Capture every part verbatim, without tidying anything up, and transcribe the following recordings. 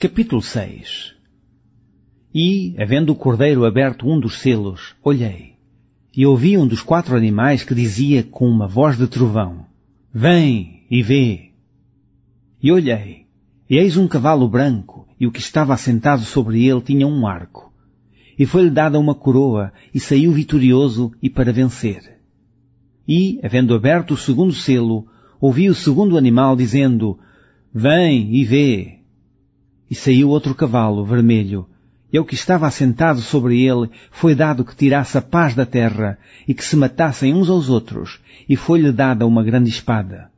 Capítulo seis. E, havendo o cordeiro aberto um dos selos, olhei, e ouvi um dos quatro animais que dizia com uma voz de trovão: Vem e vê. E olhei, e eis um cavalo branco, e o que estava assentado sobre ele tinha um arco. E foi-lhe dada uma coroa, e saiu vitorioso e para vencer. E, havendo aberto o segundo selo, ouvi o segundo animal dizendo: Vem e vê. E saiu outro cavalo vermelho, e ao que estava assentado sobre ele foi dado que tirasse a paz da terra, e que se matassem uns aos outros, e foi-lhe dada uma grande espada.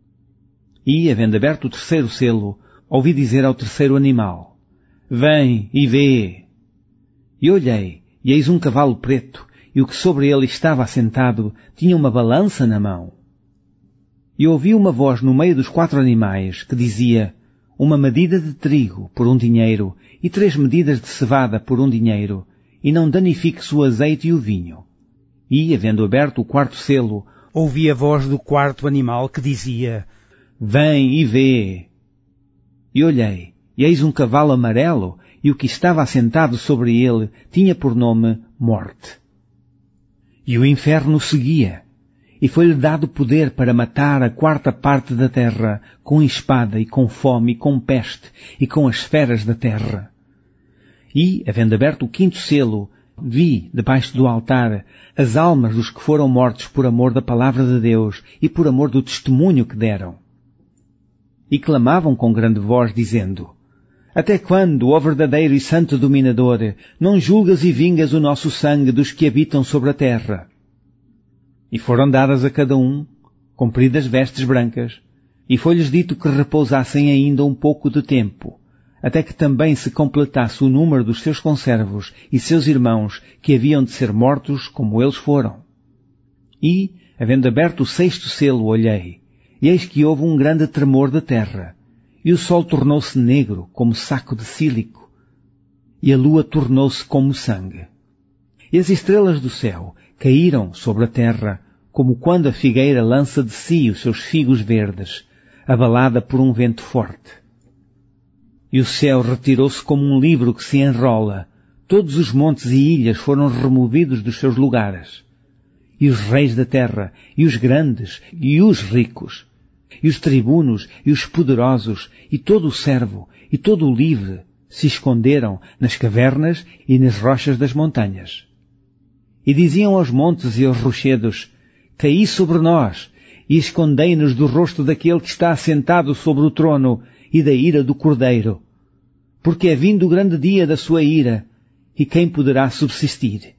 E, havendo aberto o terceiro selo, ouvi dizer ao terceiro animal: Vem e vê. E olhei, e eis um cavalo preto, e o que sobre ele estava assentado tinha uma balança na mão. E ouvi uma voz no meio dos quatro animais, que dizia: Uma medida de trigo por um dinheiro, e três medidas de cevada por um dinheiro, e não danifiques o azeite e o vinho. E, havendo aberto o quarto selo, ouvi a voz do quarto animal que dizia: Vem e vê. E olhei, e eis um cavalo amarelo, e o que estava assentado sobre ele tinha por nome Morte. E o inferno seguia, e foi-lhe dado poder para matar a quarta parte da terra, com espada, e com fome, e com peste, e com as feras da terra. E, havendo aberto o quinto selo, vi, debaixo do altar, as almas dos que foram mortos por amor da palavra de Deus, e por amor do testemunho que deram. E clamavam com grande voz, dizendo: Até quando, ó verdadeiro e santo dominador, não julgas e vingas o nosso sangue dos que habitam sobre a terra? E foram dadas a cada um compridas vestes brancas, e foi-lhes dito que repousassem ainda um pouco de tempo, até que também se completasse o número dos seus conservos e seus irmãos que haviam de ser mortos como eles foram. E, havendo aberto o sexto selo, olhei, e eis que houve um grande tremor da terra, e o sol tornou-se negro como saco de sílico, e a lua tornou-se como sangue. E as estrelas do céu caíram sobre a terra, como quando a figueira lança de si os seus figos verdes, abalada por um vento forte. E o céu retirou-se como um livro que se enrola, todos os montes e ilhas foram removidos dos seus lugares. E os reis da terra, e os grandes, e os ricos, e os tribunos, e os poderosos, e todo o servo, e todo o livre, se esconderam nas cavernas e nas rochas das montanhas. E diziam aos montes e aos rochedos: Caí sobre nós, e escondei-nos do rosto daquele que está assentado sobre o trono e da ira do Cordeiro. Porque é vindo o grande dia da sua ira, e quem poderá subsistir?